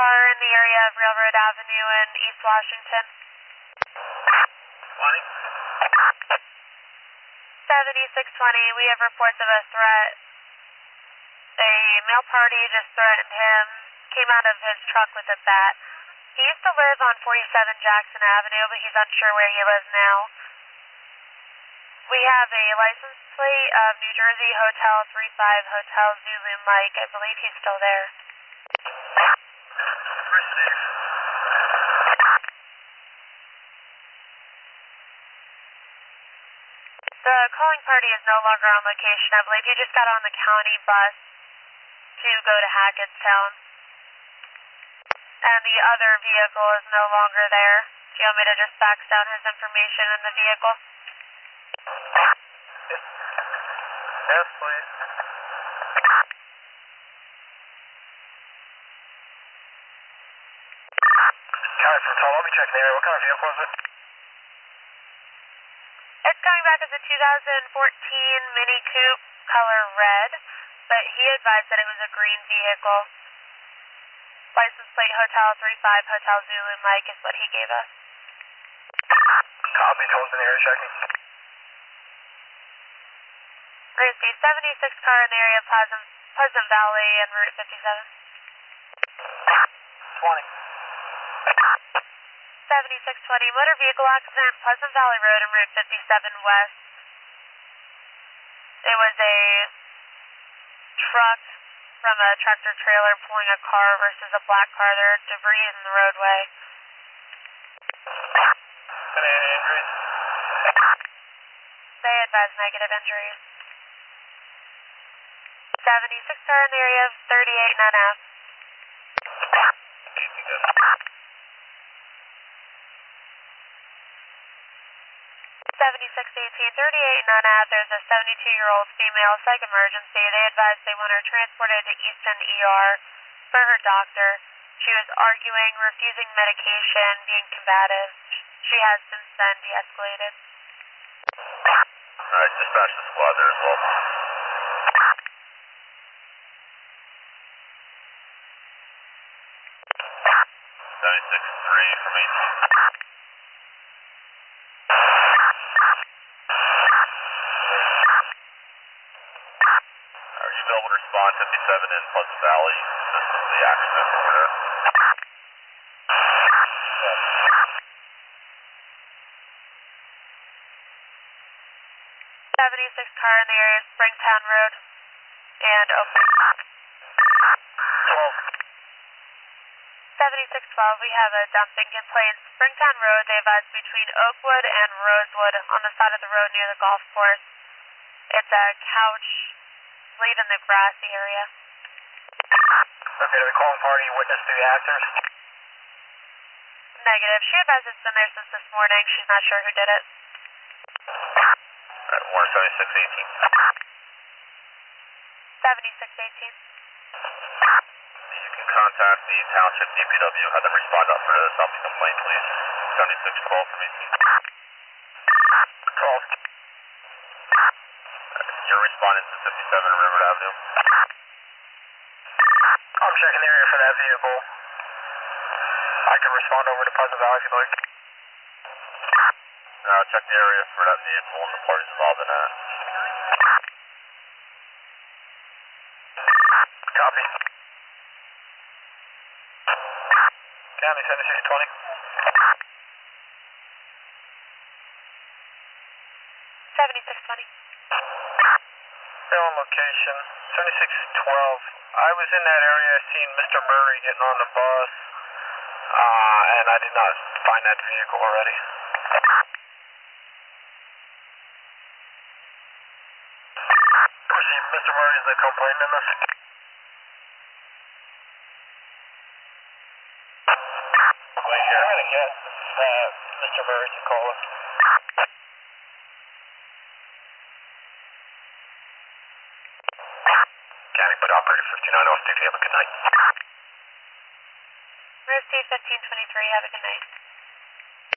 car in the area of Railroad Avenue in East Washington. 20. 7620, we have reports of a threat. A male party just threatened him, came out of his truck with a bat. He used to live on 47 Jackson Avenue, but he's unsure where he lives now. We have a license plate of New Jersey Hotel 35 Hotel Zulu Mike. I believe he's still there. Receive. The calling party is no longer on location. I believe he just got on the county bus to go to Hackettstown. And the other vehicle is no longer there. Do you want me to just fax down his information in the vehicle? Yes, please. County from Let me check the area. What kind of vehicle is it? It's coming back as a 2014 Mini Coupe, color red, but he advised that it was a green vehicle. License plate Hotel 35 Hotel Zulu Mike is what he gave us. Copy, told in the area checking. There's the 76 car in the area of Pleasant Valley and Route 57. 20. 7620, motor vehicle accident, Pleasant Valley Road and Route 57 West. It was a truck from a tractor trailer pulling a car versus a black car. There are debris in the roadway. Any injuries? They advise negative injuries. 76 car in the area of 38 NF. 7618, 38 NF. There's a 72-year-old female, psych emergency. They advise they want her transported to Easton ER for her doctor. She was arguing, refusing medication, being combative. She has since then de-escalated. Alright, dispatch the squad there as well. 76-3 from 18. Are you available to respond 57 in Pleasant Valley? This is the accident over there. Yes. 76 car in the area of Springtown Road and Oakwood. 7612, we have a dumping complaint. Springtown Road, they advise between Oakwood and Rosewood on the side of the road near the golf course. It's a couch leaving the grassy area. Okay, did the calling party witness the actors? Negative. She advised it's been there since this morning. She's not sure who did it. Alright, Warren 7618. 7618. You can contact the Township DPW, have them respond up for the dumping complaint, please. 7612 from 18. 12. You're responding to 57 Railroad Avenue. I'm checking the area for that vehicle. I can respond over to Pleasant Valley if you'd like. Check the area for that vehicle and the parties involved in that. Copy. County 7620. 7620. They're on location. 7612. I was in that area. I seen Mr. Murray getting on the bus, and I did not find that vehicle already. Mr. Murray is the complainant in this? Wait here. I'm going to get Mr. Murray to call us. County, put operator 59 off duty. Have a good night. Mercy 1523, have a good night.